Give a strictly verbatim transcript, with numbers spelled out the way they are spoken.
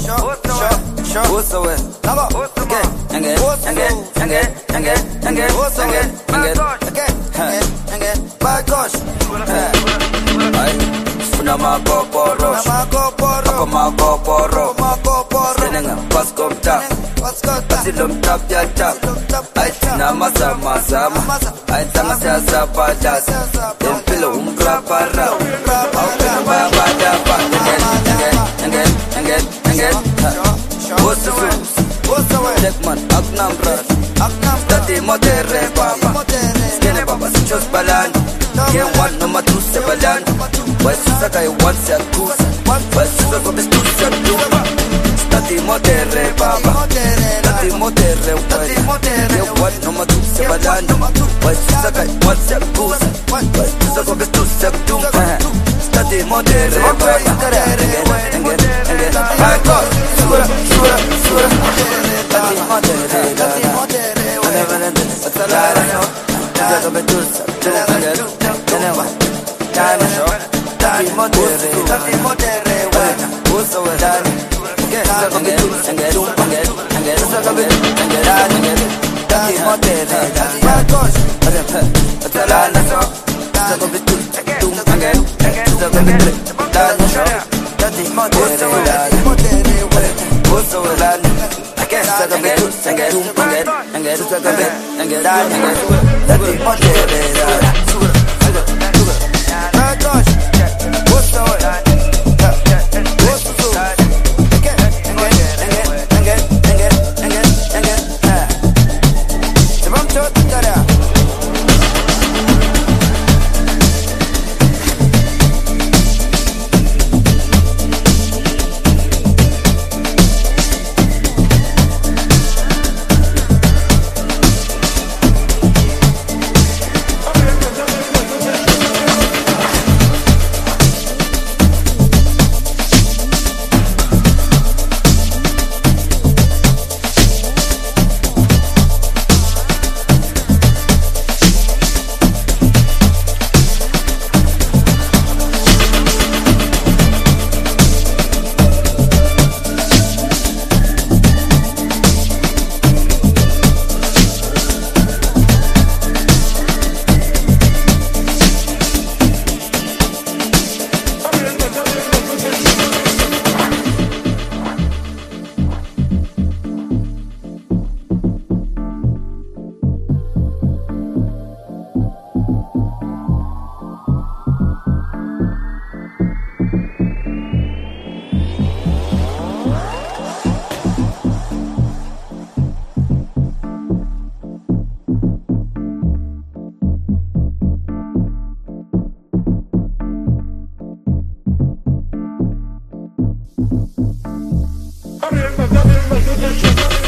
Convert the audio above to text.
What's away? Okay, again, again, again, again, again, again, again. Bagosh. Ay, funa makoporo, ako makoporo, senenga pasko tap, pasilom tap ya tap. Ay, nama sama sama, ay sama siya sa padas, empilo umbra para, okay, ba ba da ba, again, again, again, again, again. What's the fruits? What's the way? Jackman, Agnam Brad, Agnam Tati Modere Papa, Skene Papa, Sichos Balan, Game one, number two, Sebalan, West Sakai, one set, two, West Sakai, two set, two, Tati Modere Papa, Tati Modere, Game one, number two, Sebalan, West Sakai, one set, two, West Sakai, two set, two, Tati Modere Papa, again, again, again, high cost. Sura, sura, sura. Tati modere, tati modere. Ane valente, atalala no. Jago betusa, jago jago. Dana no. Tati modere, tati modere. Uso dana. Jago betusa, jago jago. Jago betusa, jago. Tati modere, bagosh. Atalala no. Jago betusa, jago jago. Jago betusa, dana no. Tati modere, tati modere. What's over that? I guess I can be too, I guess, I guess, I guess, I can be, I guess, I guess, that's the motive. My gosh, what's over that? What's the truth? Again, again, again, again, again, again, again. The bump shot, tada. I'm